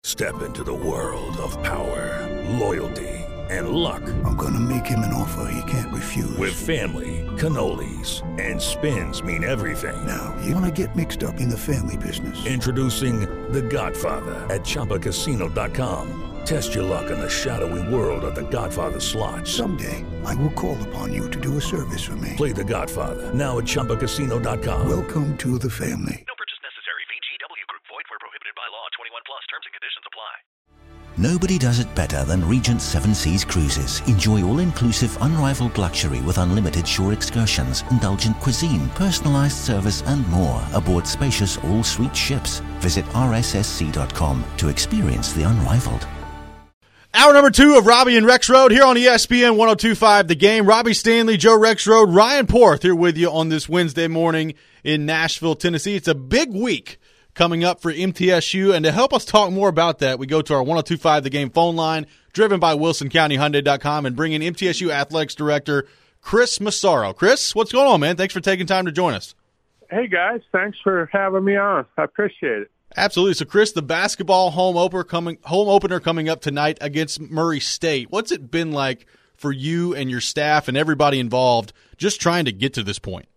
Step into the world of power, loyalty, and luck. I'm gonna make him an offer he can't refuse. With family, cannolis, and spins mean everything. Now, you wanna get mixed up in the family business. Introducing The Godfather at ChumbaCasino.com. Test your luck in the shadowy world of The Godfather slot. Someday, I will call upon you to do a service for me. Play The Godfather now at ChumbaCasino.com. Welcome to the family. No purchase necessary. VGW Group. Void where prohibited by law. 21 plus. Terms and conditions apply. Nobody does it better than Regent Seven Seas Cruises. Enjoy all-inclusive, unrivaled luxury with unlimited shore excursions, indulgent cuisine, personalized service, and more aboard spacious all-suite ships. Visit rssc.com to experience the unrivaled. Hour number 2 of Robbie and Rex Road here on ESPN 102.5 The Game. Robbie Stanley, Joe Rex Road, Ryan Porth here with you on this Wednesday morning in Nashville, Tennessee. It's a big week coming up for MTSU, and to help us talk more about that, we go to our 102.5 The Game phone line, driven by WilsonCountyHyundai.com, and bring in MTSU Athletics Director Chris Massaro. Chris, what's going on, man? Thanks for taking time to join us. Hey, guys. Thanks for having me on. I appreciate it. Absolutely. So, Chris, the basketball home opener coming up tonight against Murray State. What's it been like for you and your staff and everybody involved just trying to get to this point?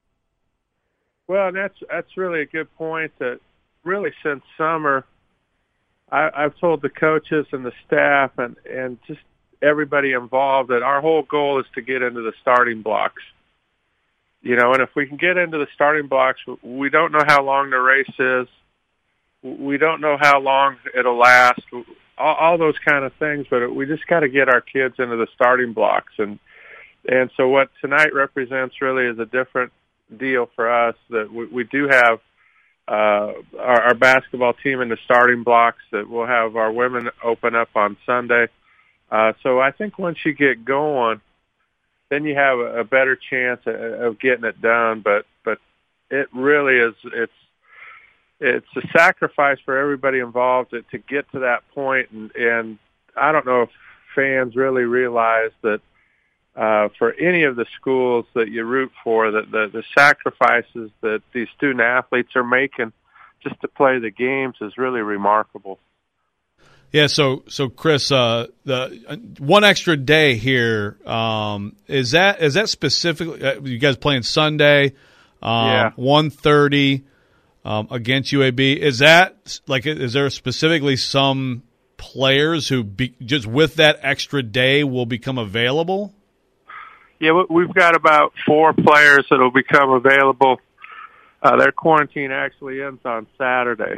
Well, that's really a good point. That really since summer, I've told the coaches and the staff and just everybody involved that our whole goal is to get into the starting blocks. You know, and if we can get into the starting blocks, we don't know how long the race is. We don't know how long it'll last, all those kind of things, but we just got to get our kids into the starting blocks. And so what tonight represents really is a different deal for us, that we do have our basketball team in the starting blocks, that we'll have our women open up on Sunday. So I think once you get going, then you have a better chance of getting it done. But it really is, it's a sacrifice for everybody involved to get to that point, and I don't know if fans really realize that for any of the schools that you root for, that the sacrifices that these student athletes are making just to play the games is really remarkable. Yeah, so Chris, the one extra day here, is that specifically you guys playing Sunday, 1:30. Against UAB, is there specifically some players who just with that extra day will become available? Yeah, we've got about 4 players that will become available. Their quarantine actually ends on Saturday.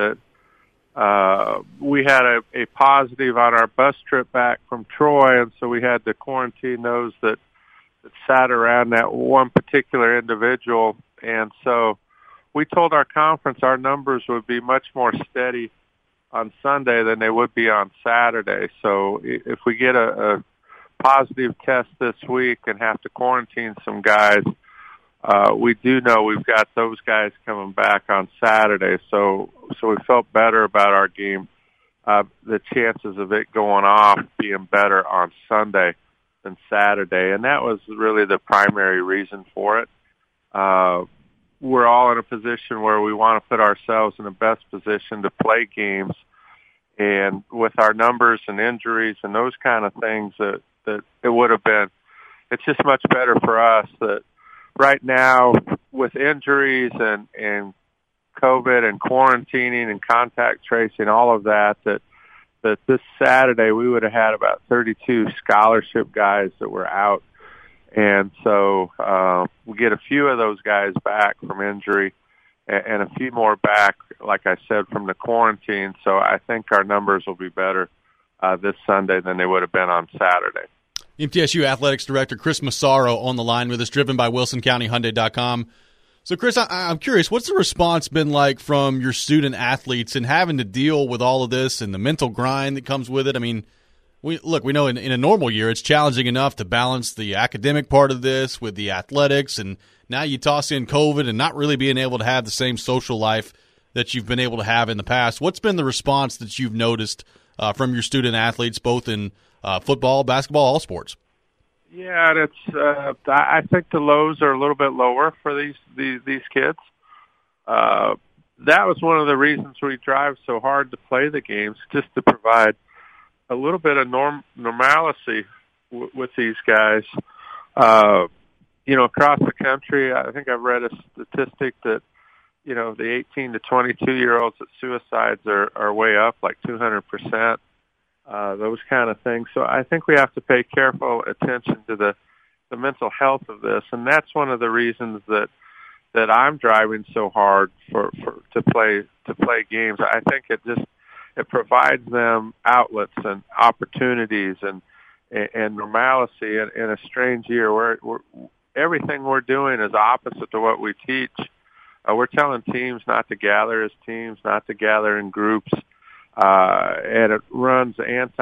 We had a positive on our bus trip back from Troy, and so we had to quarantine those that sat around that one particular individual, and so we told our conference our numbers would be much more steady on Sunday than they would be on Saturday. So if we get a positive test this week and have to quarantine some guys, we do know we've got those guys coming back on Saturday. So we felt better about our game. The chances of it going off being better on Sunday than Saturday. And that was really the primary reason for it. We're all in a position where we want to put ourselves in the best position to play games. And with our numbers and injuries and those kind of things, that it would have been, it's just much better for us that right now with injuries and COVID and quarantining and contact tracing, all of that this Saturday we would have had about 32 scholarship guys that were out. And so we get a few of those guys back from injury and a few more back, like I said, from the quarantine. So I think our numbers will be better this Sunday than they would have been on Saturday. MTSU Athletics Director Chris Massaro on the line with us, driven by WilsonCountyHyundai.com. So, Chris, I'm curious, what's the response been like from your student athletes and having to deal with all of this and the mental grind that comes with it? I mean, we know in a normal year it's challenging enough to balance the academic part of this with the athletics, and now you toss in COVID and not really being able to have the same social life that you've been able to have in the past. What's been the response that you've noticed from your student athletes, both in football, basketball, all sports? Yeah, and it's. I think the lows are a little bit lower for these kids. that was one of the reasons we drive so hard to play the games, just to provide a little bit of normalcy with these guys. Across the country, I think I've read a statistic that, the 18 to 22-year-olds that suicides are way up, like 200%, those kind of things. So I think we have to pay careful attention to the mental health of this, and that's one of the reasons that I'm driving so hard to play games. I think it provides them outlets and opportunities and normalcy in a strange year where everything we're doing is opposite to what we teach. We're telling teams not to gather as teams, not to gather in groups, and it runs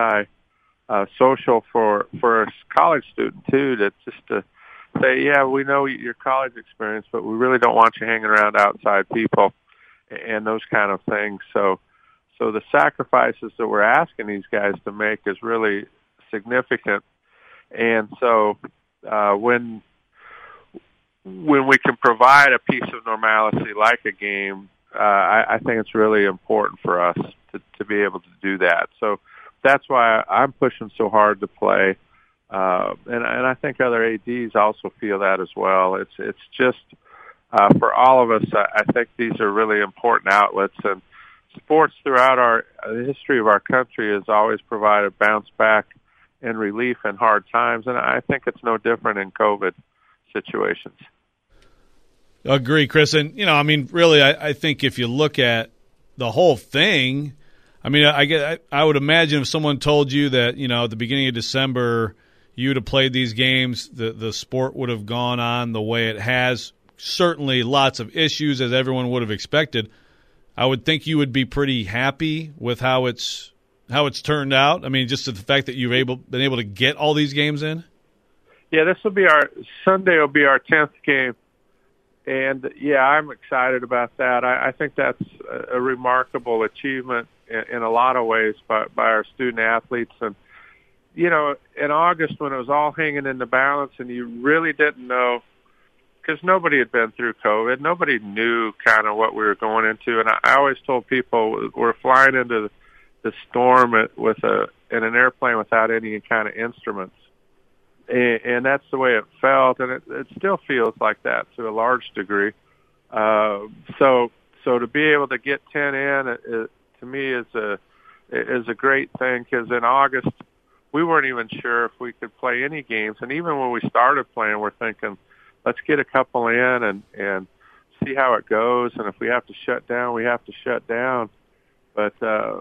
anti-social for a college student too, to say, yeah, we know your college experience, but we really don't want you hanging around outside people and those kind of things. So the sacrifices that we're asking these guys to make is really significant. And so when we can provide a piece of normalcy like a game, I think it's really important for us to be able to do that. So that's why I'm pushing so hard to play. And I think other ADs also feel that as well. It's just for all of us, I think these are really important outlets, and sports throughout the history of our country has always provided bounce back and relief in hard times, and I think it's no different in COVID situations. Agree, Chris. And, really, I think if you look at the whole thing, I would imagine if someone told you that, at the beginning of December you would have played these games, the sport would have gone on the way it has. Certainly lots of issues, as everyone would have expected. I would think you would be pretty happy with how it's turned out. Just the fact that you've been able to get all these games in. Yeah, Sunday will be our 10th game. And, I'm excited about that. I think that's a remarkable achievement in a lot of ways by our student athletes. And, in August when it was all hanging in the balance and you really didn't know, because nobody had been through COVID, nobody knew kind of what we were going into. And I always told people we're flying into the storm in an airplane without any kind of instruments. And that's the way it felt, and it still feels like that to a large degree. So to be able to get 10 in, to me is a great thing, because in August we weren't even sure if we could play any games, and even when we started playing, we're thinking, let's get a couple in and see how it goes, and if we have to shut down, we have to shut down. But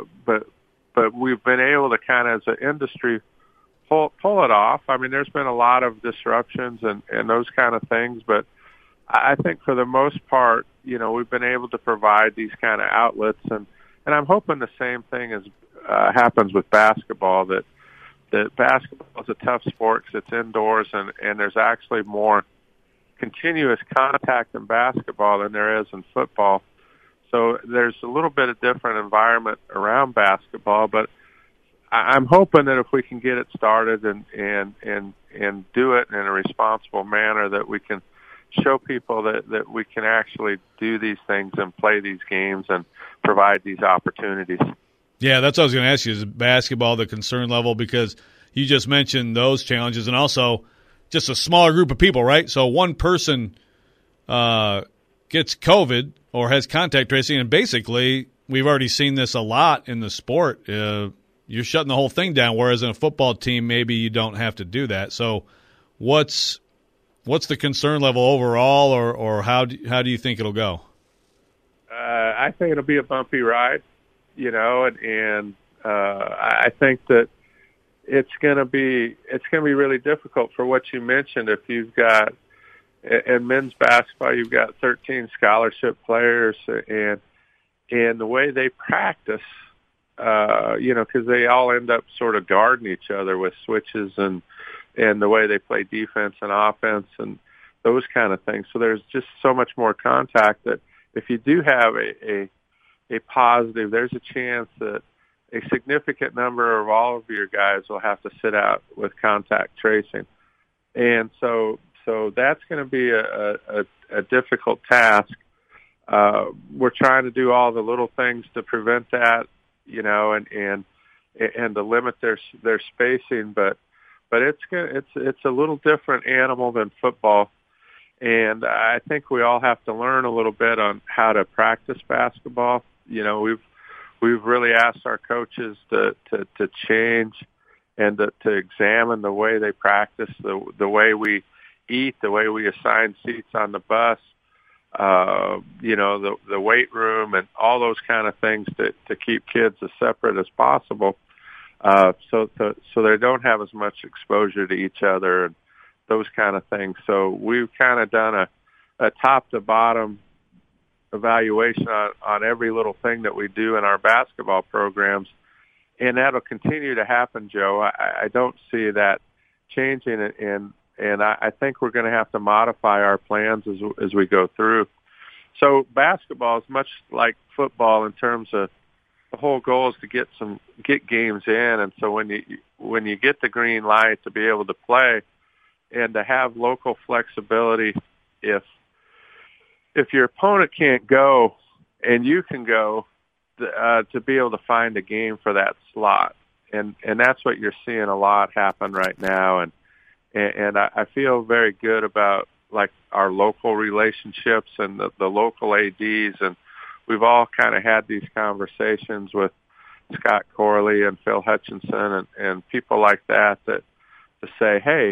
we've been able to kind of, as an industry, pull it off. There's been a lot of disruptions and those kind of things, but I think for the most part, we've been able to provide these kind of outlets, and I'm hoping the same thing happens with basketball, that basketball is a tough sport because it's indoors, and there's actually more continuous contact in basketball than there is in football. So there's a little bit of different environment around basketball, but I'm hoping that if we can get it started and do it in a responsible manner, that we can show people that we can actually do these things and play these games and provide these opportunities. Yeah, that's what I was going to ask you. Is basketball the concern level? Because you just mentioned those challenges, and also just a smaller group of people, right? So one person gets COVID or has contact tracing, and basically we've already seen this a lot in the sport. You're shutting the whole thing down, whereas in a football team, maybe you don't have to do that. So what's the concern level overall, or how do you think it'll go? I think it'll be a bumpy ride, and I think that it's going to be really difficult for what you mentioned. If you've got, in men's basketball, you've got 13 scholarship players, and the way they practice, because they all end up sort of guarding each other with switches and the way they play defense and offense and those kind of things. So there's just so much more contact that if you do have a positive, there's a chance that a significant number of all of your guys will have to sit out with contact tracing. And so that's going to be a difficult task. we're trying to do all the little things to prevent that, and to limit their spacing, but it's a little different animal than football. And I think we all have to learn a little bit on how to practice basketball. We've really asked our coaches to change and to examine the way they practice, the way we eat, the way we assign seats on the bus, the weight room, and all those kind of things to keep kids as separate as possible, so they don't have as much exposure to each other and those kind of things. So we've kind of done a top to bottom evaluation on every little thing that we do in our basketball programs, and that'll continue to happen, Joe. I don't see that changing, and I think we're going to have to modify our plans as we go through. So basketball is much like football in terms of the whole goal is to get games in, and so when you get the green light to be able to play and to have local flexibility, if your opponent can't go and you can go, to be able to find a game for that slot, and that's what you're seeing a lot happen right now, and I feel very good about like our local relationships and the local ADs, and we've all kind of had these conversations with Scott Corley and Phil Hutchinson and people like that to say, hey,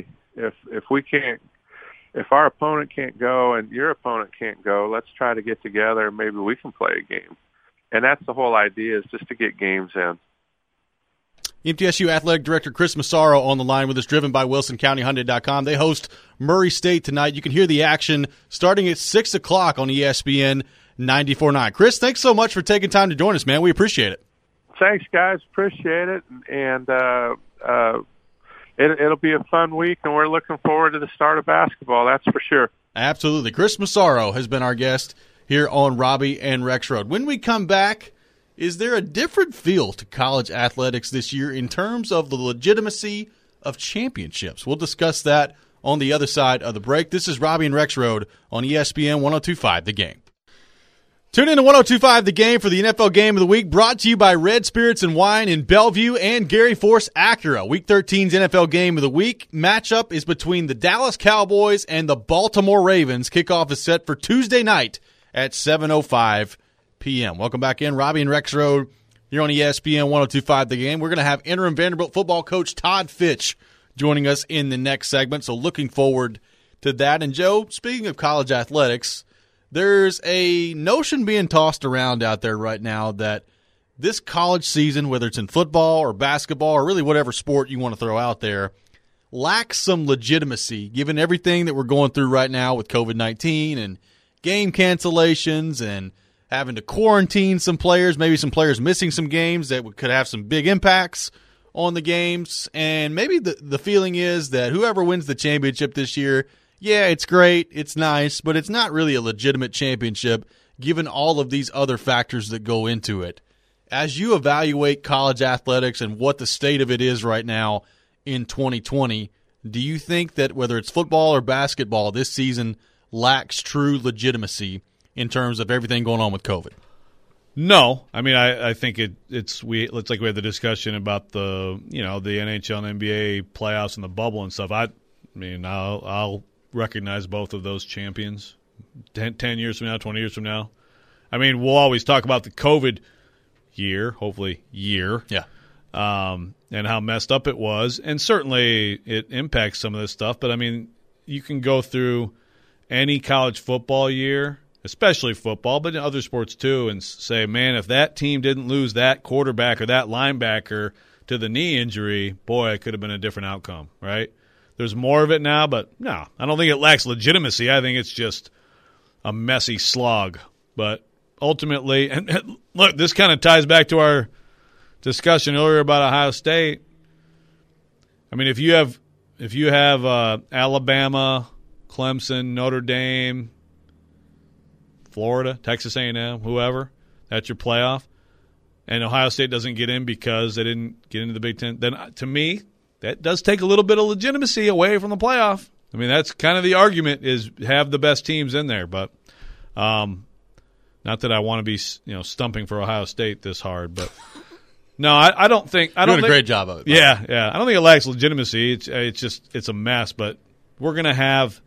if our opponent can't go and your opponent can't go, let's try to get together and maybe we can play a game. And that's the whole idea, is just to get games in. MTSU Athletic Director Chris Massaro on the line with us, driven by WilsonCountyHyundai.com. They host Murray State tonight. You can hear the action starting at 6 o'clock on ESPN 94.9. Chris, thanks so much for taking time to join us, man. We appreciate it. Thanks, guys. Appreciate it. And it'll be a fun week, and we're looking forward to the start of basketball, that's for sure. Absolutely. Chris Massaro has been our guest here on Robbie and Rex Road. When we come back, is there a different feel to college athletics this year in terms of the legitimacy of championships? We'll discuss that on the other side of the break. This is Robbie and Rex Road on ESPN 102.5 The Game. Tune in to 102.5 The Game for the NFL Game of the Week, brought to you by Red Spirits and Wine in Bellevue and Gary Force Acura. Week 13's NFL Game of the Week matchup is between the Dallas Cowboys and the Baltimore Ravens. Kickoff is set for Tuesday night at 7:05 p.m. Welcome back in. Robbie and Rex Road here on ESPN 102.5 The Game. We're going to have interim Vanderbilt football coach Todd Fitch joining us in the next segment, so looking forward to that. And, Joe, speaking of college athletics, there's a notion being tossed around out there right now that this college season, whether it's in football or basketball or really whatever sport you want to throw out there, lacks some legitimacy given everything that we're going through right now with COVID-19 and game cancellations and having to quarantine some players, maybe some players missing some games that could have some big impacts on the games. And maybe the feeling is that whoever wins the championship this year, yeah, it's great, it's nice, but it's not really a legitimate championship given all of these other factors that go into it. As you evaluate college athletics and what the state of it is right now in 2020, do you think that whether it's football or basketball, this season lacks true legitimacy in terms of everything going on with COVID? No, I mean I think it's like we had the discussion about the NHL and NBA playoffs and the bubble and stuff. I mean I'll recognize both of those champions 10 years from now, 20 years from now. I mean, we'll always talk about the COVID year, yeah, and how messed up it was, and certainly it impacts some of this stuff. But I mean, you can go through any college football year, especially football, but in other sports too, and say, man, if that team didn't lose that quarterback or that linebacker to the knee injury, boy, it could have been a different outcome, right? There's more of it now, but no, I don't think it lacks legitimacy. I think it's just a messy slog. But ultimately, and look, this kind of ties back to our discussion earlier about Ohio State. I mean, if you have Alabama, Clemson, Notre Dame, Florida, Texas A&M, whoever, that's your playoff, and Ohio State doesn't get in because they didn't get into the Big Ten, then to me, that does take a little bit of legitimacy away from the playoff. I mean, that's kind of the argument, is have the best teams in there. But Not that I want to be, stumping for Ohio State this hard, but no, I don't think. I don't Doing think, a great job of it. Yeah. I don't think it lacks legitimacy. It's a mess. But we're gonna have,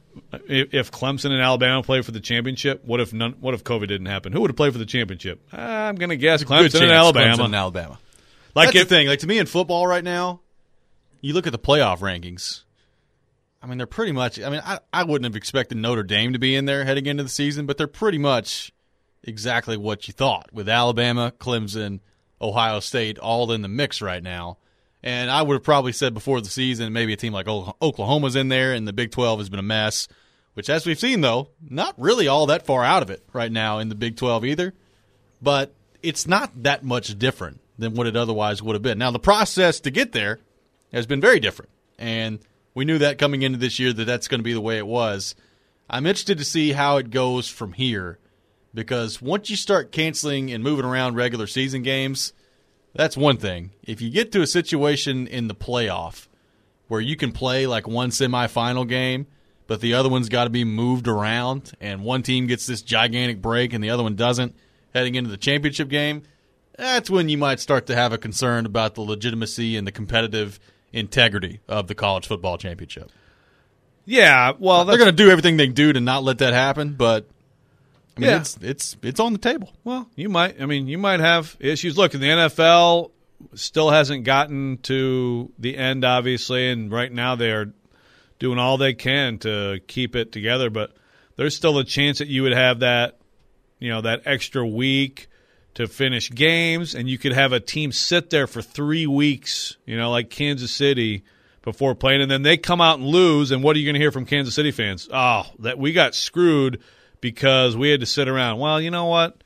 if Clemson and Alabama play for the championship, what if COVID didn't happen? Who would have played for the championship? I'm gonna guess Clemson and Alabama. Clemson and Alabama. Like That's the thing. Like, to me in football right now, you look at the playoff rankings. I mean, they're pretty much. I mean, I wouldn't have expected Notre Dame to be in there heading into the season, but they're pretty much exactly what you thought, with Alabama, Clemson, Ohio State all in the mix right now. And I would have probably said before the season maybe a team like Oklahoma's in there, and the Big 12 has been a mess, which, as we've seen, though, not really all that far out of it right now in the Big 12 either. But it's not that much different than what it otherwise would have been. Now, the process to get there has been very different, and we knew that coming into this year that that's going to be the way it was. I'm interested to see how it goes from here, because once you start canceling and moving around regular season games, that's one thing. If you get to a situation in the playoff where you can play like one semifinal game, but the other one's got to be moved around, and one team gets this gigantic break and the other one doesn't heading into the championship game, that's when you might start to have a concern about the legitimacy and the competitive integrity of the college football championship. Yeah, well, they're going to do everything they can do to not let that happen, but I mean, yeah. it's on the table. Well, you might have issues. Look, the NFL still hasn't gotten to the end, obviously, and right now they are doing all they can to keep it together. But there's still a chance that you would have that, that extra week to finish games, and you could have a team sit there for 3 weeks, like Kansas City before playing, and then they come out and lose. And what are you going to hear from Kansas City fans? Oh, that we got screwed because we had to sit around. Well, you know what?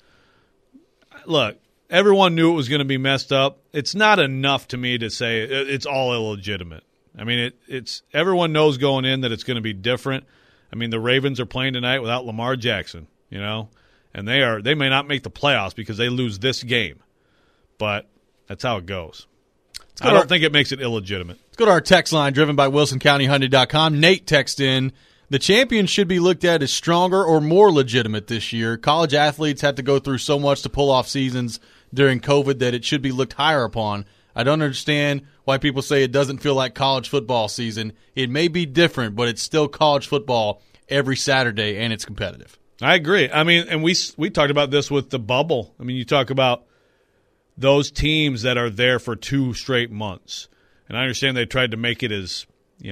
Look, everyone knew it was going to be messed up. It's not enough to me to say it's all illegitimate. I mean, it's everyone knows going in that it's going to be different. I mean, the Ravens are playing tonight without Lamar Jackson, and they may not make the playoffs because they lose this game. But that's how it goes. I don't think it makes it illegitimate. Let's go to our text line driven by WilsonCountyHyundai.com. Nate texted in, the champions should be looked at as stronger or more legitimate this year. College athletes had to go through so much to pull off seasons during COVID that it should be looked higher upon. I don't understand why people say it doesn't feel like college football season. It may be different, but it's still college football every Saturday, and it's competitive. I agree. I mean, and we talked about this with the bubble. I mean, you talk about those teams that are there for 2 straight months. And I understand they tried to make it as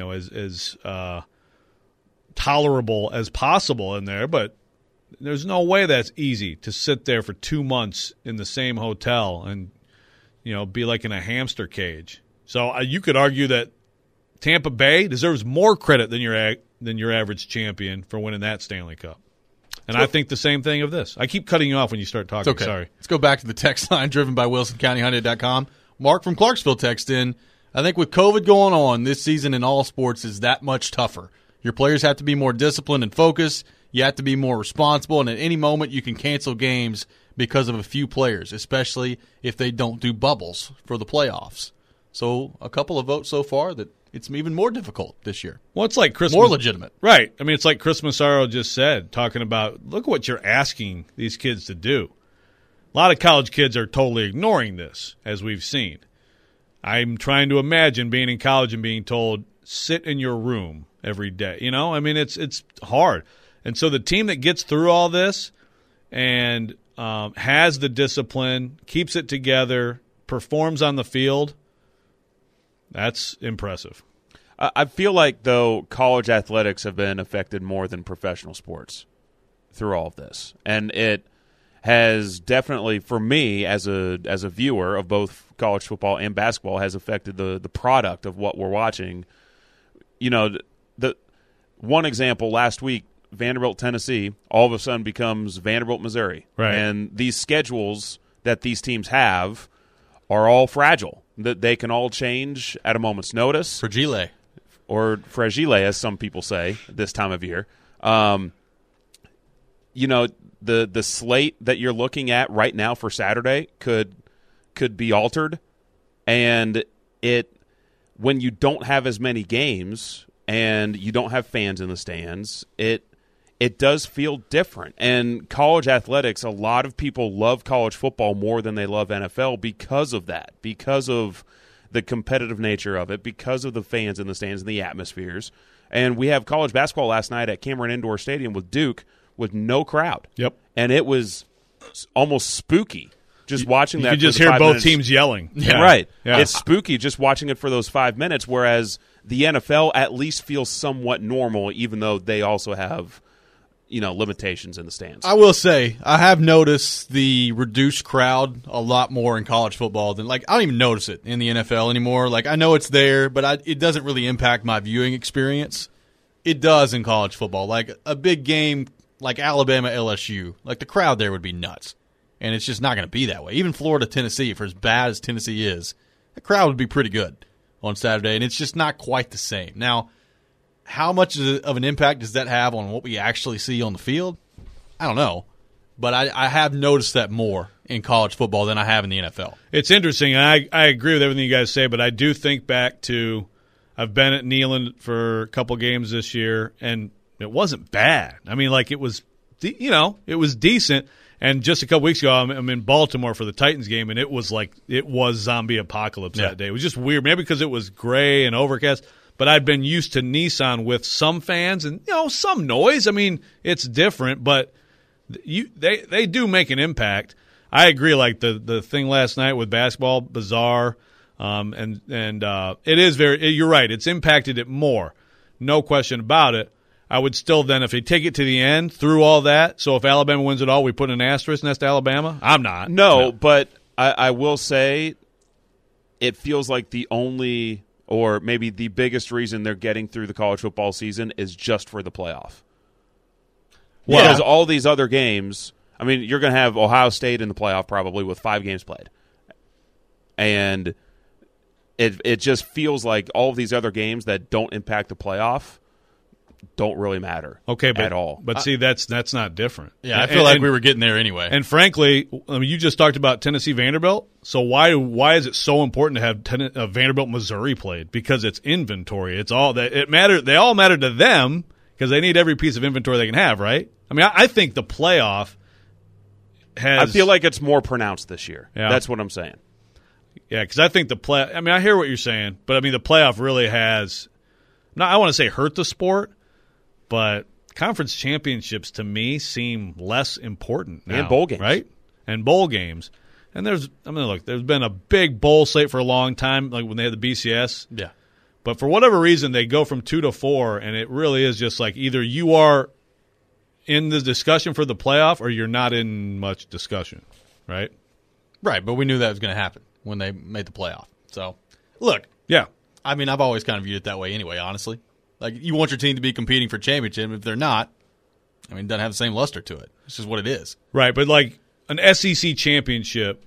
tolerable as possible in there, but there's no way that's easy to sit there for 2 months in the same hotel and be like in a hamster cage. So you could argue that Tampa Bay deserves more credit than your average champion for winning that Stanley Cup. And I think the same thing of this. I keep cutting you off when you start talking. Okay. Sorry. Let's go back to the text line driven by WilsonCountyHyundai.com. Mark from Clarksville texted in, I think with COVID going on, this season in all sports is that much tougher. Your players have to be more disciplined and focused. You have to be more responsible, and at any moment you can cancel games because of a few players, especially if they don't do bubbles for the playoffs. So a couple of votes so far that it's even more difficult this year. Well, it's like Christmas. More legitimate. Right. I mean, it's like Chris Massaro just said, talking about, look what you're asking these kids to do. A lot of college kids are totally ignoring this, as we've seen. I'm trying to imagine being in college and being told, sit in your room every day. I mean, it's hard. And so the team that gets through all this and has the discipline, keeps it together, performs on the field, that's impressive. I feel like, though, college athletics have been affected more than professional sports through all of this. And it has definitely, for me, as a viewer of both college football and basketball, has affected the product of what we're watching. The one example last week, Vanderbilt, Tennessee, all of a sudden becomes Vanderbilt, Missouri. Right. And these schedules that these teams have are all fragile. That they can all change at a moment's notice. Fragile. Or fragile, as some people say this time of year. The slate that you're looking at right now for Saturday could be altered. And when you don't have as many games and you don't have fans in the stands, it it does feel different. And college athletics, a lot of people love college football more than they love NFL because of that, because of the competitive nature of it, because of the fans in the stands and the atmospheres. And we have college basketball last night at Cameron Indoor Stadium with Duke with no crowd. Yep. And it was almost spooky just watching that. You could just for the hear 5 both minutes. teams yelling. Yeah. Right. Yeah. It's spooky just watching it for those 5 minutes, whereas the NFL at least feels somewhat normal, even though they also have limitations in the stands. I will say, I have noticed the reduced crowd a lot more in college football than, I don't even notice it in the NFL anymore. I know it's there, but it doesn't really impact my viewing experience. It does in college football. A big game like Alabama, LSU, the crowd there would be nuts. And it's just not going to be that way. Even Florida, Tennessee, for as bad as Tennessee is, the crowd would be pretty good on Saturday, and it's just not quite the same. Now, how much of an impact does that have on what we actually see on the field? I don't know. But I have noticed that more in college football than I have in the NFL. It's interesting. I agree with everything you guys say, but I do think back to I've been at Neyland for a couple games this year, and it wasn't bad. I mean, it was, it was decent. And just a couple weeks ago, I'm in Baltimore for the Titans game, and it was zombie apocalypse that day. It was just weird, maybe because it was gray and overcast. But I'd been used to Nissan with some fans and some noise. I mean, it's different, but they do make an impact. I agree. The thing last night with basketball, bizarre, and it is very. You're right. It's impacted it more, no question about it. I would still then, if they take it to the end through all that. So if Alabama wins it all, we put an asterisk next to Alabama. I'm not. No. But I will say, it feels like the only, or maybe the biggest reason they're getting through the college football season is just for the playoff. Well, because all these other games, I mean, you're going to have Ohio State in the playoff probably with 5 games played. And it just feels like all of these other games that don't impact the playoff don't really matter at all. But see, that's not different. Yeah, I feel like we were getting there anyway. And frankly, you just talked about Tennessee Vanderbilt. So why is it so important to have Vanderbilt Missouri played? Because it's inventory. It's all that it matter. They all matter to them because they need every piece of inventory they can have. Right? I mean, I think the playoff has. I feel like it's more pronounced this year. Yeah. That's what I'm saying. Yeah, because I think I mean, I hear what you're saying, but I mean, the playoff really has. I want to say hurt the sport. But conference championships, to me, seem less important now. And bowl games. Right? And bowl games. And there's been a big bowl slate for a long time, like when they had the BCS. Yeah. But for whatever reason, they go from 2 to 4, and it really is just either you are in the discussion for the playoff or you're not in much discussion, right? Right, but we knew that was going to happen when they made the playoff. So, look. Yeah. I mean, I've always kind of viewed it that way anyway, honestly. You want your team to be competing for championship. If they're not, I mean, it doesn't have the same luster to it. It's just what it is. Right, but an SEC championship,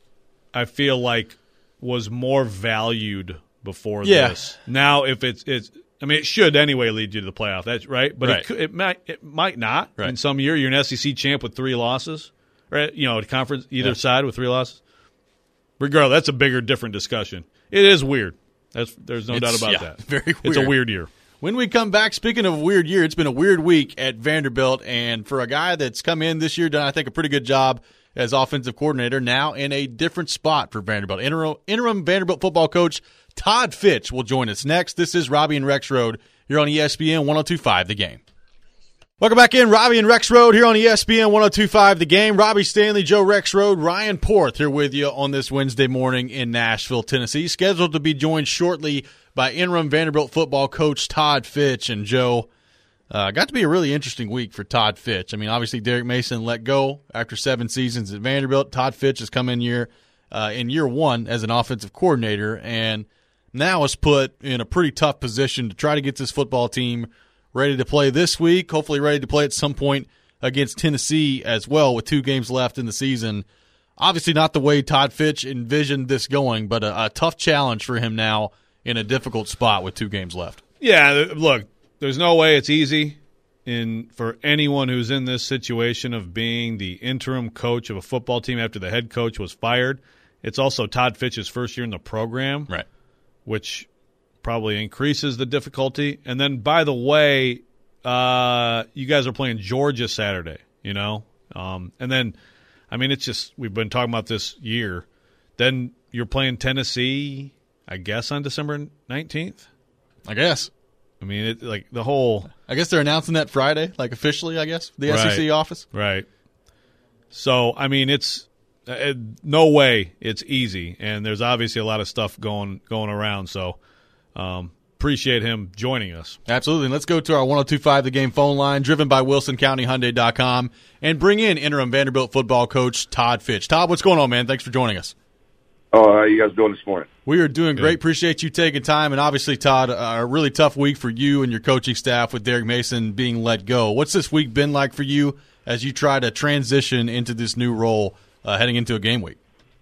I feel was more valued before this. Now, if it's I mean, it should anyway lead you to the playoff. That's right, but it might not. Right. In some year, you're an SEC champ with 3 losses, right? A conference either side with 3 losses. Regardless, that's a bigger, different discussion. It is weird. There's no doubt about that. Very weird. It's a weird year. When we come back, speaking of a weird year, it's been a weird week at Vanderbilt, and for a guy that's come in this year, done, I think, a pretty good job as offensive coordinator, now in a different spot for Vanderbilt. Interim Vanderbilt football coach Todd Fitch will join us next. This is Robbie and Rex Road here on ESPN 102.5 The Game. Welcome back in, Robbie and Rex Road here on ESPN 102.5 The Game. Robbie Stanley, Joe Rex Road, Ryan Porth here with you on this Wednesday morning in Nashville, Tennessee. Scheduled to be joined shortly by interim Vanderbilt football coach Todd Fitch. And Joe, got to be a really interesting week for Todd Fitch. I mean, obviously Derek Mason let go after 7 seasons at Vanderbilt. Todd Fitch has come in year 1 as an offensive coordinator and now is put in a pretty tough position to try to get this football team ready to play this week, hopefully ready to play at some point against Tennessee as well with 2 games left in the season. Obviously not the way Todd Fitch envisioned this going, but a tough challenge for him now in a difficult spot with 2 games left. Yeah, look, there's no way it's easy for anyone who's in this situation of being the interim coach of a football team after the head coach was fired. It's also Todd Fitch's first year in the program, right? Which probably increases the difficulty. And then, by the way, you guys are playing Georgia Saturday, you know? And then, I mean, it's just we've been talking about this year. Then you're playing Tennessee, I guess, on December 19th? I guess. I mean, like the whole – I guess they're announcing that Friday, like officially, I guess, the Right. SEC office. Right. So, I mean, it's no way it's easy, and there's obviously a lot of stuff going around. So, appreciate him joining us. Absolutely. And let's go to our 102.5 The Game phone line, driven by WilsonCountyHyundai.com, and bring in interim Vanderbilt football coach Todd Fitch. Todd, what's going on, man? Thanks for joining us. Oh, how are you guys doing this morning? We are doing great. Appreciate you taking time. And obviously, Todd, a really tough week for you and your coaching staff with Derek Mason being let go. What's this week been like for you as you try to transition into this new role heading into a game week?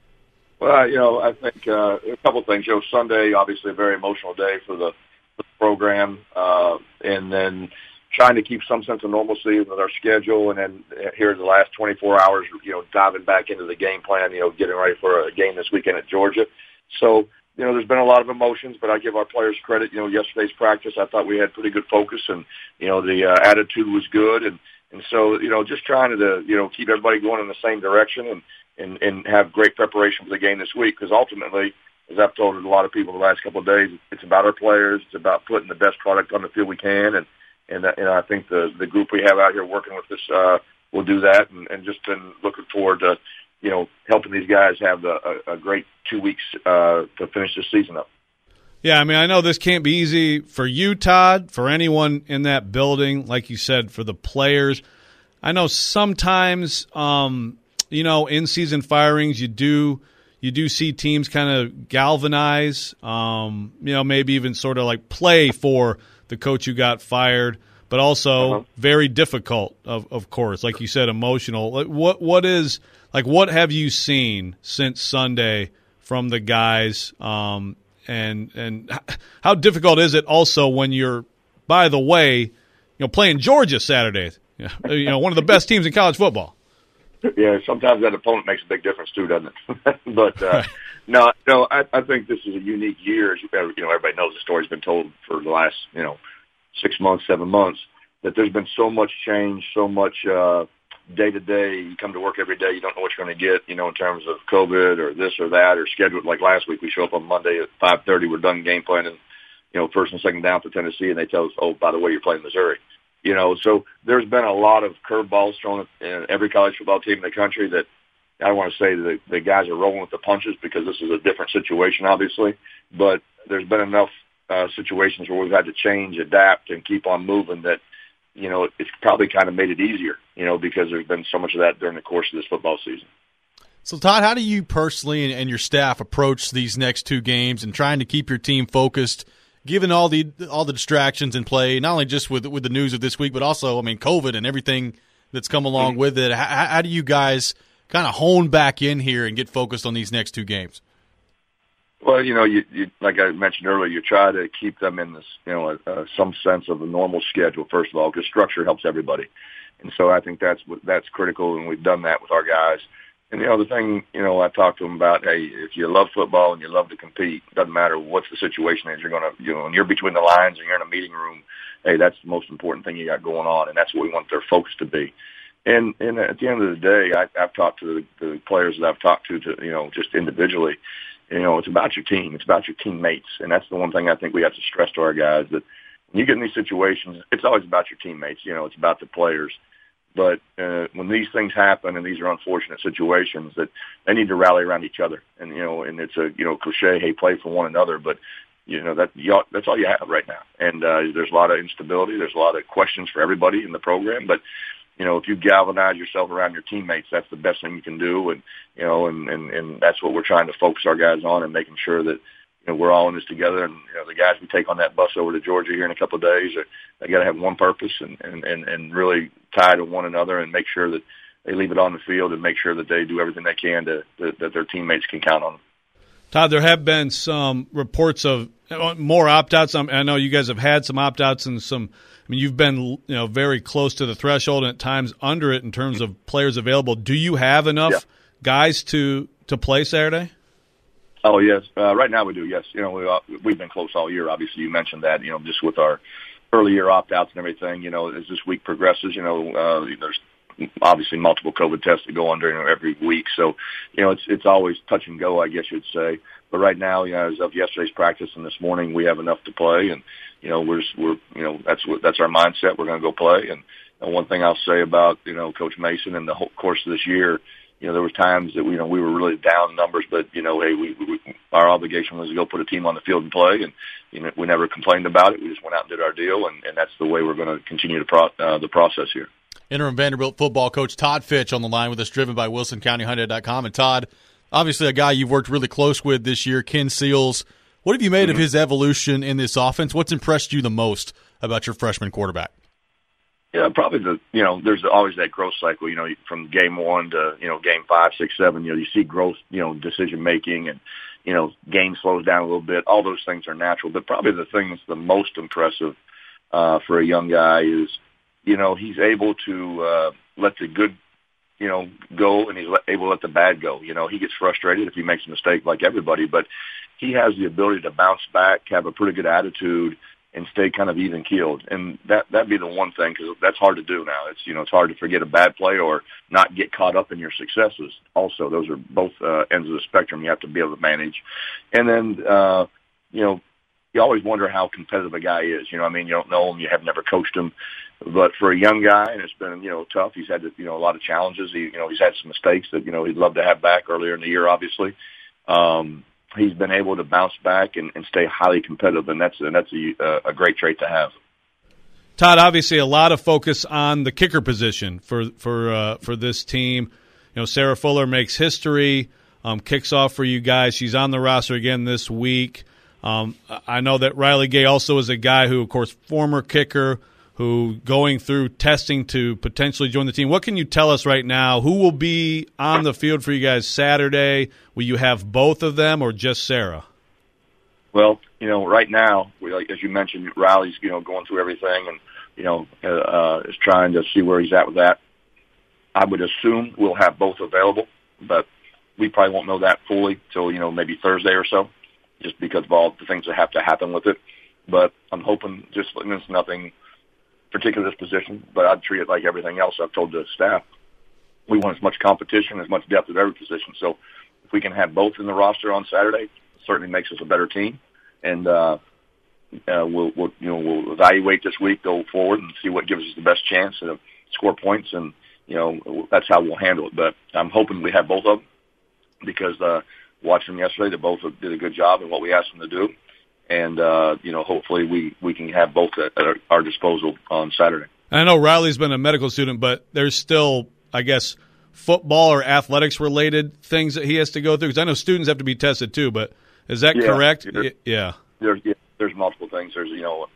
Well, I think a couple of things. Sunday, obviously a very emotional day for the program, and then trying to keep some sense of normalcy with our schedule, and then here in the last 24 hours, diving back into the game plan, getting ready for a game this weekend at Georgia. So, there's been a lot of emotions, but I give our players credit. Yesterday's practice, I thought we had pretty good focus, and, the attitude was good. And so, just trying to, keep everybody going in the same direction and have great preparation for the game this week, because ultimately, as I've told a lot of people the last couple of days, it's about our players. It's about putting the best product on the field we can. And I think the group we have out here working with us will do that, and just been looking forward to, helping these guys have a great 2 weeks to finish this season up. Yeah, I mean, I know this can't be easy for you, Todd, for anyone in that building, like you said, for the players. I know sometimes, in-season firings, you do see teams kind of galvanize, maybe even sort of like play for the coach who got fired, but also very difficult, of course. Like you said, emotional. What have you seen since Sunday from the guys, and how difficult is it also when you're, by the way, playing Georgia Saturday, one of the best teams in college football? Yeah, sometimes that opponent makes a big difference too, doesn't it? But no, I think this is a unique year. As everybody knows, the story's been told for the last 6 months, 7 months, that there's been so much change, so much day to day. You come to work every day, you don't know what you're going to get, in terms of COVID or this or that or scheduled. Like last week, we show up on Monday at 5:30. We're done game planning, first and second down for Tennessee, and they tell us, oh, by the way, you're playing Missouri. So there's been a lot of curveballs thrown at every college football team in the country that I don't want to say that the guys are rolling with the punches, because this is a different situation, obviously. But there's been enough situations where we've had to change, adapt, and keep on moving that, it's probably kind of made it easier, because there's been so much of that during the course of this football season. So, Todd, how do you personally and your staff approach these next two games and trying to keep your team focused, given all the distractions in play, not only just with the news of this week, but also, COVID and everything that's come along with it? How do you guys kind of hone back in here and get focused on these next two games? Well, you like I mentioned earlier, you try to keep them in this, some sense of a normal schedule, first of all, because structure helps everybody. And so I think that's critical, and we've done that with our guys. And, the thing, I talked to them about, hey, if you love football and you love to compete, it doesn't matter what the situation is, you're going to, when you're between the lines and you're in a meeting room, hey, that's the most important thing you got going on, and that's what we want their focus to be. And at the end of the day, I've talked to the players that I've talked to, just individually. It's about your team. It's about your teammates. And that's the one thing I think we have to stress to our guys, that when you get in these situations, it's always about your teammates. It's about the players. But when these things happen, and these are unfortunate situations, that they need to rally around each other. And, and it's a, cliche, hey, play for one another. But, that's all you have right now. And there's a lot of instability. There's a lot of questions for everybody in the program. But, if you galvanize yourself around your teammates, that's the best thing you can do. And, and that's what we're trying to focus our guys on, and making sure that, we're all in this together. And, the guys we take on that bus over to Georgia here in a couple of days, they got to have one purpose and really tie to one another, and make sure that they leave it on the field, and make sure that they do everything they can that their teammates can count on them. Todd, there have been some reports of more opt-outs. I know you guys have had some opt-outs and some. You've been very close to the threshold and at times under it in terms of players available. Do you have enough guys to play Saturday? Oh, yes. Right now we do, yes. We've been close all year. Obviously, you mentioned that, just with our early year opt-outs and everything, as this week progresses, there's obviously multiple COVID tests that go on during every week. So, it's always touch and go, I guess you'd say. But right now, as of yesterday's practice and this morning, we have enough to play, and we're that's our mindset. We're going to go play. And one thing I'll say about Coach Mason and the whole course of this year, there was times that we were really down numbers, but hey, our obligation was to go put a team on the field and play, and we never complained about it. We just went out and did our deal, and that's the way we're going to continue the process here. Interim Vanderbilt football coach Todd Fitch on the line with us, driven by WilsonCountyHyundai.com. And Todd, obviously a guy you've worked really close with this year, Ken Seals. What have you made of his evolution in this offense? What's impressed you the most about your freshman quarterback? Yeah, probably there's always that growth cycle, from game 1 to, game 5, 6, 7, you see growth, decision making, and, game slows down a little bit. All those things are natural, but probably the thing that's the most impressive, for a young guy is, he's able to, let the good, go, and he's able to let the bad go. He gets frustrated if he makes a mistake like everybody, but he has the ability to bounce back, have a pretty good attitude, and stay kind of even keeled. And that'd be the one thing, because that's hard to do now. It's hard to forget a bad play or not get caught up in your successes. Also, those are both ends of the spectrum you have to be able to manage. And then, you always wonder how competitive a guy is. You don't know him, you have never coached him. But for a young guy, and it's been, tough, he's had, a lot of challenges. He's had some mistakes that, he'd love to have back earlier in the year, obviously. He's been able to bounce back and stay highly competitive, and that's a great trait to have. Todd, obviously a lot of focus on the kicker position for this team. Sarah Fuller makes history, kicks off for you guys. She's on the roster again this week. I know that Riley Gay also is a guy who, of course, former kicker, who going through testing to potentially join the team. What can you tell us right now? Who will be on the field for you guys Saturday? Will you have both of them or just Sarah? Well, right now, as you mentioned, Riley's, going through everything and, is trying to see where he's at with that. I would assume we'll have both available, but we probably won't know that fully till, maybe Thursday or so, just because of all the things that have to happen with it. But I'm hoping it's nothing particular this position, but I'd treat it like everything else. I've told the staff we want as much competition, as much depth at every position. So if we can have both in the roster on Saturday, it certainly makes us a better team. And we'll evaluate this week, go forward, and see what gives us the best chance to score points. And that's how we'll handle it. But I'm hoping we have both of them, because watching them yesterday, they both did a good job in what we asked them to do. And, hopefully we can have both at our disposal on Saturday. I know Riley's been a medical student, but there's still, I guess, football or athletics-related things that he has to go through? Because I know students have to be tested too, but is that correct? Yeah. There's multiple things. There's,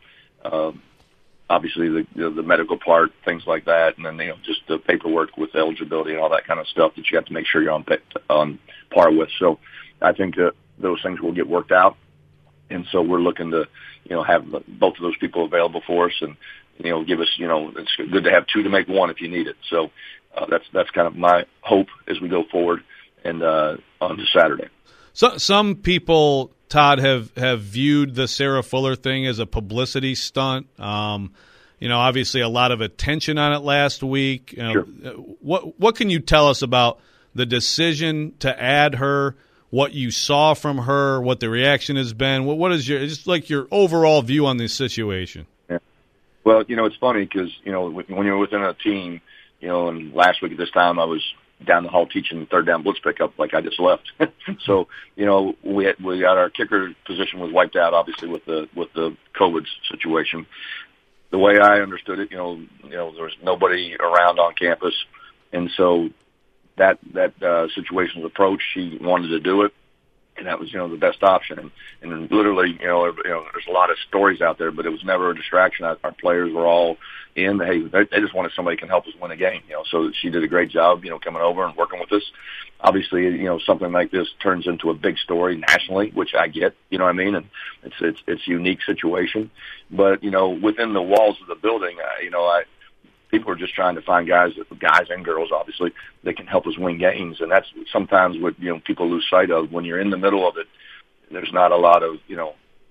obviously the medical part, things like that, and then, just the paperwork with eligibility and all that kind of stuff that you have to make sure you're on par with. So I think that those things will get worked out. And so we're looking to, have both of those people available for us, and, give us, it's good to have two to make one if you need it. So that's kind of my hope as we go forward and on to Saturday. So some people, Todd, have viewed the Sarah Fuller thing as a publicity stunt. Obviously a lot of attention on it last week. Sure. What can you tell us about the decision to add her? What you saw from her, what the reaction has been, what is your overall view on this situation? Yeah. Well, it's funny because, when you're within a team, and last week at this time I was down the hall teaching third down blitz pickup like I just left. So, we got our kicker position was wiped out, obviously, with the COVID situation. The way I understood it, there was nobody around on campus. And so that situation was approached. She wanted to do it, and that was, the best option. And literally, there's a lot of stories out there, but it was never a distraction. Our players were all in. Hey, they just wanted somebody who can help us win a game, so she did a great job, coming over and working with us. Obviously, something like this turns into a big story nationally, which I get, what I mean? And it's a unique situation. But, within the walls of the building, people are just trying to find guys and girls, obviously, that can help us win games. And that's sometimes what, people lose sight of. When you're in the middle of it, there's not a lot of,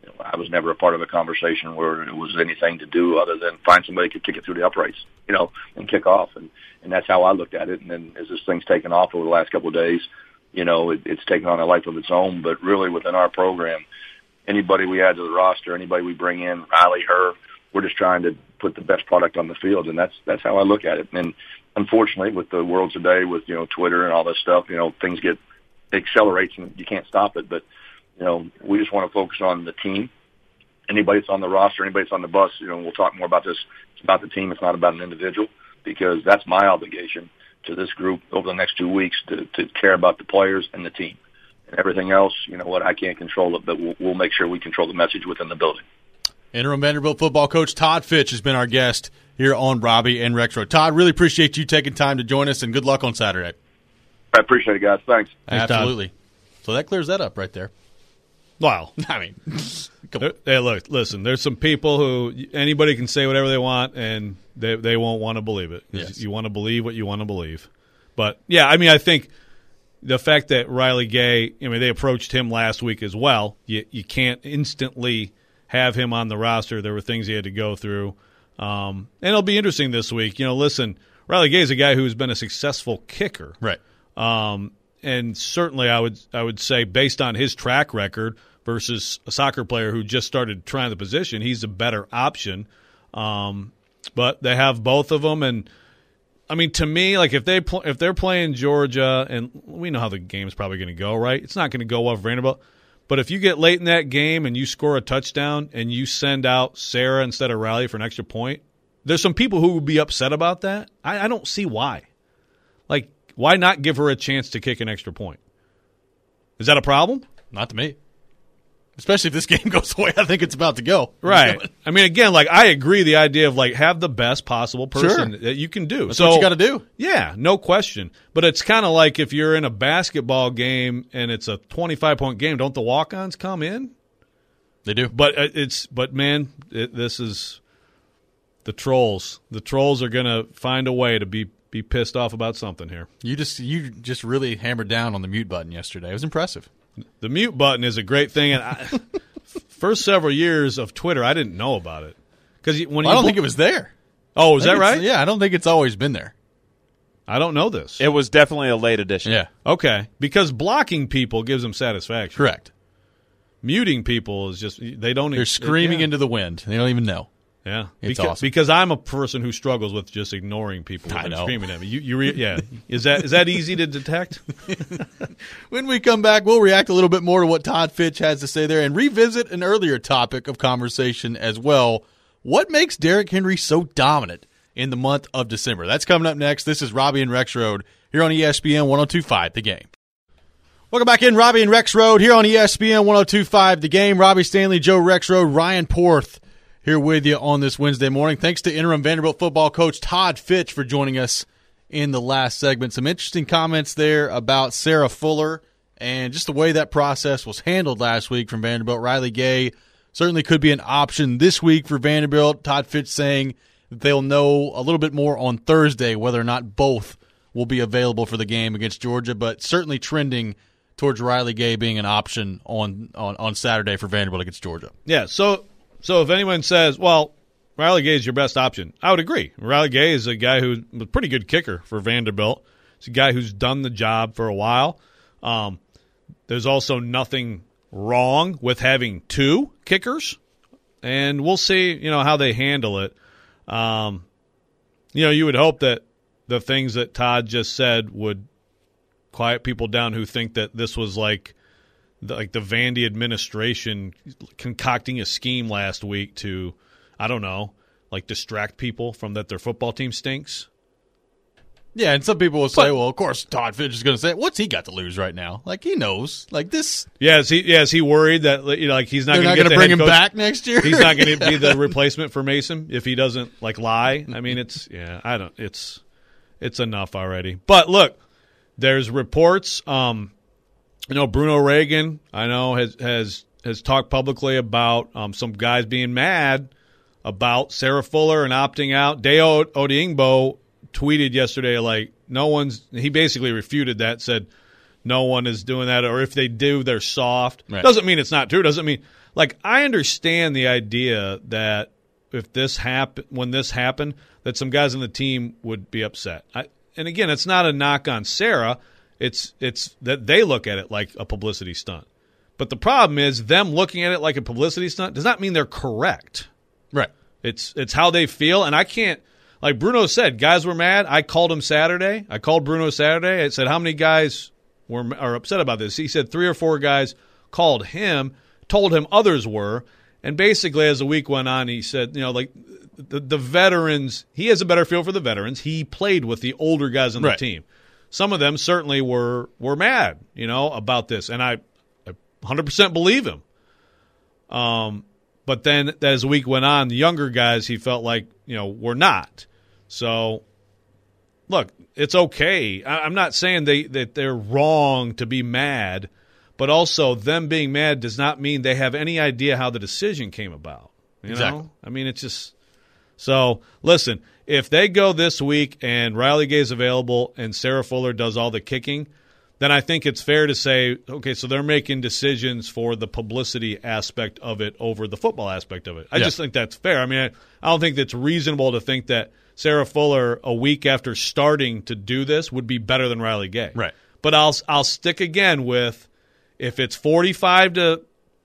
I was never a part of a conversation where it was anything to do other than find somebody who could kick it through the uprights, and kick off. And that's how I looked at it. And then as this thing's taken off over the last couple of days, it's taken on a life of its own. But really within our program, anybody we add to the roster, anybody we bring in, Riley, we're just trying to put the best product on the field. And that's how I look at it. And unfortunately with the world today, with, Twitter and all this stuff, things accelerates and you can't stop it. But, we just want to focus on the team. Anybody that's on the roster, anybody that's on the bus, we'll talk more about this. It's about the team. It's not about an individual, because that's my obligation to this group over the next 2 weeks to care about the players and the team. And everything else, I can't control it, but we'll make sure we control the message within the building. Interim Vanderbilt football coach Todd Fitch has been our guest here on Robbie and Rexroad. Todd, really appreciate you taking time to join us, and good luck on Saturday. I appreciate it, guys. Thanks. Absolutely. So that clears that up right there. Wow. I mean, hey, look, listen, there's some people who anybody can say whatever they want, and they won't want to believe it. Yes. You want to believe what you want to believe. But, yeah, I think the fact that Riley Gay, they approached him last week as well. You can't instantly have him on the roster. There were things he had to go through. And it'll be interesting this week. Listen, Riley Gay is a guy who's been a successful kicker. Right. And certainly I would say based on his track record versus a soccer player who just started trying the position, he's a better option. But they have both of them. And, to me, like if they're playing Georgia, and we know how the game's probably going to go, right? It's not going to go well for Vanderbilt. But if you get late in that game and you score a touchdown and you send out Sarah instead of Riley for an extra point, there's some people who would be upset about that. I don't see why. Like, why not give her a chance to kick an extra point? Is that a problem? Not to me. Especially if this game goes the way I think it's about to go. Right. Again, I agree the idea of, have the best possible person that you can do. That's what you got to do. Yeah, no question. But it's kind of like if you're in a basketball game and it's a 25-point game, don't the walk-ons come in? They do. But this is the trolls. The trolls are going to find a way to be pissed off about something here. You just really hammered down on the mute button yesterday. It was impressive. The mute button is a great thing, and first several years of Twitter, I didn't know about it because I don't think it was there. Oh, is that right? Yeah, I don't think it's always been there. I don't know this. It was definitely a late addition. Yeah. Okay, because blocking people gives them satisfaction. Correct. Muting people is just they're screaming into the wind. They don't even know. Yeah, it's awesome. Because I'm a person who struggles with just ignoring people when they're screaming at me. Yeah. Is that easy to detect? When we come back, we'll react a little bit more to what Todd Fitch has to say there and revisit an earlier topic of conversation as well. What makes Derrick Henry so dominant in the month of December? That's coming up next. This is Robbie and Rexroad here on ESPN 102.5 The Game. Welcome back in, Robbie and Rexroad here on ESPN 102.5 The Game. Robbie Stanley, Joe Rexroad, Ryan Porth here with you on this Wednesday morning. Thanks to interim Vanderbilt football coach Todd Fitch for joining us in the last segment. Some interesting comments there about Sarah Fuller and just the way that process was handled last week from Vanderbilt. Riley Gay certainly could be an option this week for Vanderbilt. Todd Fitch saying that they'll know a little bit more on Thursday whether or not both will be available for the game against Georgia, but certainly trending towards Riley Gay being an option on Saturday for Vanderbilt against Georgia. Yeah, so if anyone says, well, Riley Gay is your best option, I would agree. Riley Gay is a guy who's a pretty good kicker for Vanderbilt. He's a guy who's done the job for a while. There's also nothing wrong with having two kickers, and we'll see, how they handle it. You would hope that the things that Todd just said would quiet people down who think that this was like the Vandy administration concocting a scheme last week to, I don't know, distract people from that their football team stinks. Yeah, and some people will say, well, of course Todd Fitch is going to say, what's he got to lose right now? He knows. This. Yeah, is he worried that he's not going to bring him back next year? He's not going to be the replacement for Mason if he doesn't lie? It's enough already. But look, there's reports. Bruno Reagan, I know, has talked publicly about some guys being mad about Sarah Fuller and opting out. Deo Odiingbo tweeted yesterday, he basically refuted that, said no one is doing that, or if they do, they're soft. Right. Doesn't mean it's not true. Doesn't mean I understand the idea that if when this happened, that some guys on the team would be upset. And again, it's not a knock on Sarah. It's that they look at it like a publicity stunt. But the problem is them looking at it like a publicity stunt does not mean they're correct. Right. It's how they feel, and I can't. Like Bruno said, guys were mad. I called him Saturday. I called Bruno Saturday. I said, how many guys are upset about this? He said 3 or 4 guys called him, told him others were, and basically as the week went on, he said, the veterans, he has a better feel for the veterans. He played with the older guys on the team. Some of them certainly were mad, about this, and I 100% believe him. But then as the week went on, the younger guys, he felt like, were not. So, look, it's okay. I'm not saying that they're wrong to be mad, but also them being mad does not mean they have any idea how the decision came about. Exactly. I mean, it's just – so, listen, if they go this week and Riley Gay's available and Sarah Fuller does all the kicking – then I think it's fair to say, okay, so they're making decisions for the publicity aspect of it over the football aspect of it. I just think that's fair. I mean, I don't think it's reasonable to think that Sarah Fuller, a week after starting to do this, would be better than Riley Gay. Right. But I'll stick again with if it's 45-3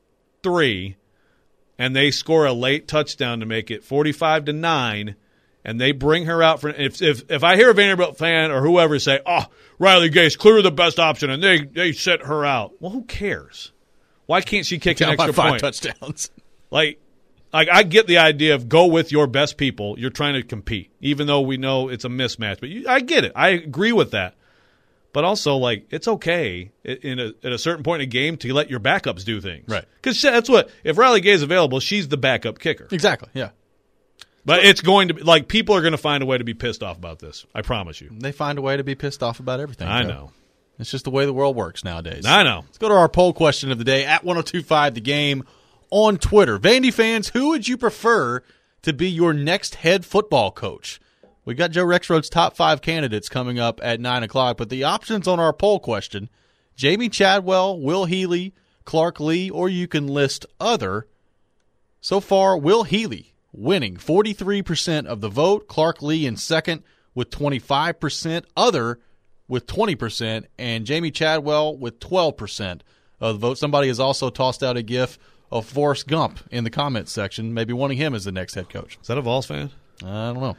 and they score a late touchdown to make it 45-9, and they bring her out for if I hear a Vanderbilt fan or whoever say, "Oh, Riley Gay's clearly the best option," and they set her out, well, who cares? Why can't she kick an extra point? 5 touchdowns. Like I get the idea of go with your best people. You're trying to compete, even though we know it's a mismatch. But I get it. I agree with that. But also, it's okay at a certain point in a game to let your backups do things, right? Because that's what if Riley Gay is available, she's the backup kicker. Exactly. Yeah. But it's going to be people are going to find a way to be pissed off about this. I promise you. They find a way to be pissed off about everything. I know. It's just the way the world works nowadays. I know. Let's go to our poll question of the day at 1025 The Game on Twitter. Vandy fans, who would you prefer to be your next head football coach? We got Joe Rexroad's top 5 candidates coming up at 9 o'clock, but the options on our poll question, Jamie Chadwell, Will Healy, Clark Lee, or you can list other. So far, Will Healy winning 43% of the vote. Clark Lee in second with 25%. Other with 20%. And Jamie Chadwell with 12% of the vote. Somebody has also tossed out a gif of Forrest Gump in the comments section, maybe wanting him as the next head coach. Is that a Vols fan? I don't know.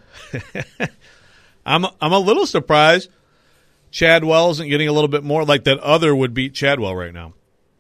I'm a little surprised Chadwell isn't getting a little bit more. Like that other would beat Chadwell right now.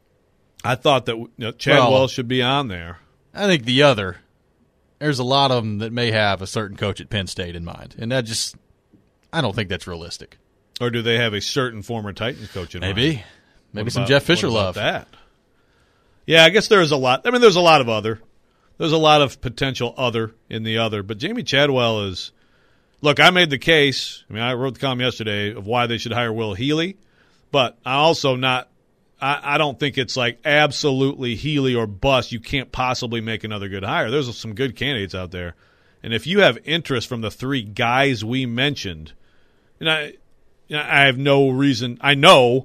I thought that Chadwell should be on there. I think the other – there's a lot of them that may have a certain coach at Penn State in mind, and I don't think that's realistic. Or do they have a certain former Titans coach in mind? Maybe some Jeff Fisher love. That? Yeah, I guess there's a lot. I mean, there's a lot of other. There's a lot of potential other in the other, but Jamie Chadwell is. Look, I made the case. I mean, I wrote the column yesterday of why they should hire Will Healy, but I also not. I don't think it's absolutely Healy or bust. You can't possibly make another good hire. There's some good candidates out there. And if you have interest from the 3 guys we mentioned, and I have no reason. I know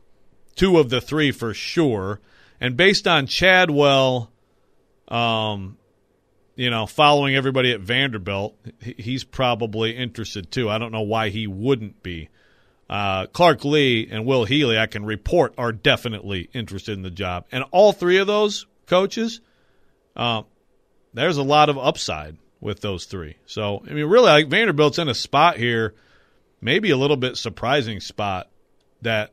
2 of the 3 for sure. And based on Chadwell, following everybody at Vanderbilt, he's probably interested too. I don't know why he wouldn't be. Clark Lee and Will Healy, I can report, are definitely interested in the job. And all 3 of those coaches, there's a lot of upside with those 3. So, I mean, really, Vanderbilt's in a spot here, maybe a little bit surprising spot, that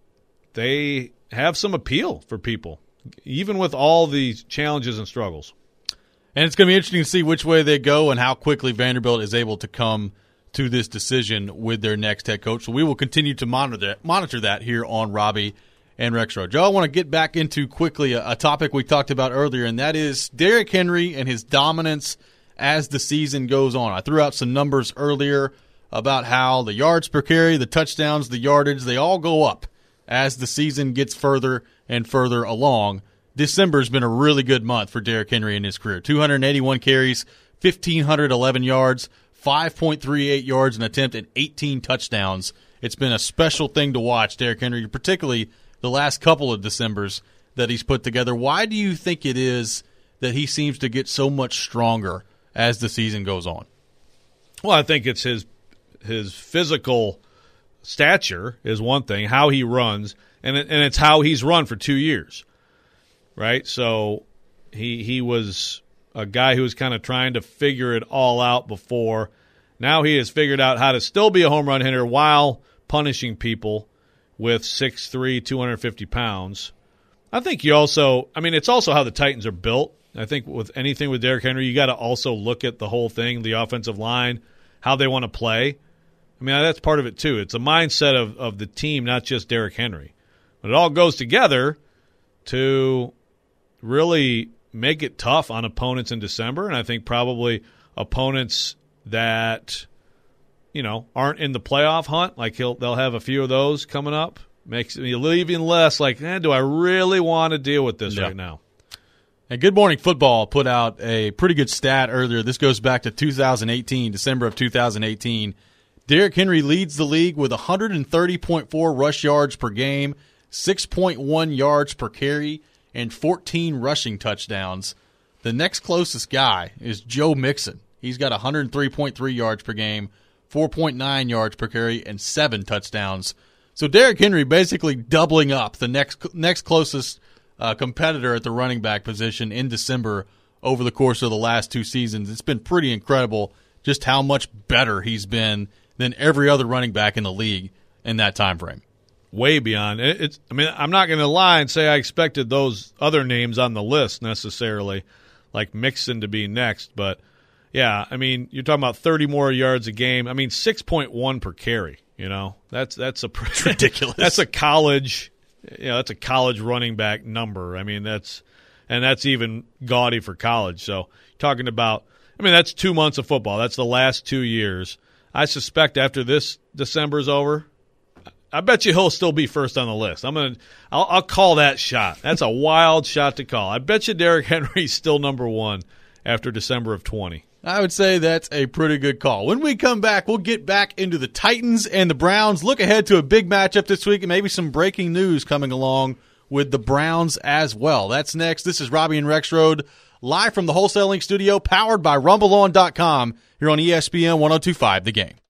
they have some appeal for people, even with all the challenges and struggles. And it's going to be interesting to see which way they go and how quickly Vanderbilt is able to come to this decision with their next head coach. So we will continue to monitor that here on Robbie and Rexroad. Joe, I want to get back into quickly a topic we talked about earlier, and that is Derrick Henry and his dominance as the season goes on. I threw out some numbers earlier about how the yards per carry, the touchdowns, the yardage, they all go up as the season gets further and further along. December's been a really good month for Derrick Henry in his career. 281 carries, 1,511 yards, 5.38 yards an attempt, and 18 touchdowns It's been a special thing to watch Derrick Henry, particularly the last couple of Decembers that he's put together. Why do you think it is that he seems to get so much stronger as the season goes on? Well, I think it's his physical stature is one thing, how he runs, and it's how he's run for 2 years, right? So he was a guy who was kind of trying to figure it all out before. Now he has figured out how to still be a home run hitter while punishing people with 6'3", 250 pounds. I think it's also how the Titans are built. I think with anything with Derrick Henry, you got to also look at the whole thing, the offensive line, how they want to play. I mean, that's part of it too. It's a mindset of the team, not just Derrick Henry. But it all goes together to really make it tough on opponents in December, and I think probably opponents that aren't in the playoff hunt, like they'll have a few of those coming up. Makes me even less like, do I really want to deal with this right now? And Good Morning Football put out a pretty good stat earlier. This goes back to 2018, December of 2018. Derrick Henry leads the league with 130.4 rush yards per game, 6.1 yards per carry, and 14 rushing touchdowns. The next closest guy is Joe Mixon. He's got 103.3 yards per game, 4.9 yards per carry, and 7 touchdowns. So Derrick Henry basically doubling up the next closest competitor at the running back position in December over the course of the last 2 seasons. It's been pretty incredible just how much better he's been than every other running back in the league in that time frame. Way beyond. I'm not going to lie and say I expected those other names on the list necessarily, like Mixon to be next. But, yeah, you're talking about 30 more yards a game. 6.1 per carry. That's ridiculous. That's a college. That's a college running back number. That's even gaudy for college. So talking about, that's 2 months of football. That's the last 2 years. I suspect after this December's over, I bet you he'll still be first on the list. I'll call that shot. That's a wild shot to call. I bet you Derrick Henry's still number 1 after December of 20. I would say that's a pretty good call. When we come back, we'll get back into the Titans and the Browns, look ahead to a big matchup this week, and maybe some breaking news coming along with the Browns as well. That's next. This is Robbie and Rexroad, live from the Wholesaling Studio, powered by RumbleOn.com, here on ESPN 102.5 The Game.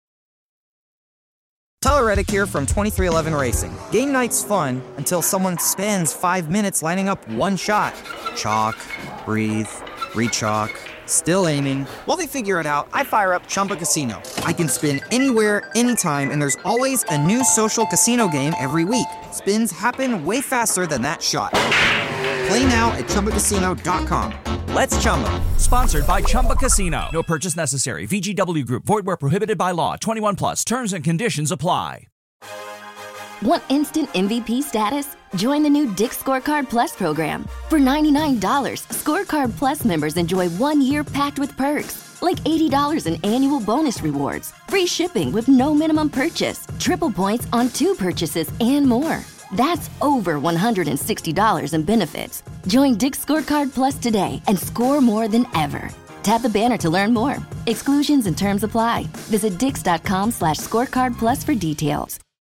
Tyler Reddick here from 2311 Racing. Game night's fun until someone spends 5 minutes lining up one shot. Chalk, breathe, re-chalk, still aiming. While they figure it out, I fire up Chumba Casino. I can spin anywhere, anytime, and there's always a new social casino game every week. Spins happen way faster than that shot. Play now at ChumbaCasino.com. Let's Chumba. Sponsored by Chumba Casino. No purchase necessary. VGW Group. Void where prohibited by law. 21 plus. Terms and conditions apply. Want instant MVP status? Join the new Dick's Scorecard Plus program. For $99, Scorecard Plus members enjoy 1 year packed with perks, like $80 in annual bonus rewards, free shipping with no minimum purchase, triple points on 2 purchases, and more. That's over $160 in benefits. Join Dick's Scorecard Plus today and score more than ever. Tap the banner to learn more. Exclusions and terms apply. Visit Dix.com/scorecard plus for details.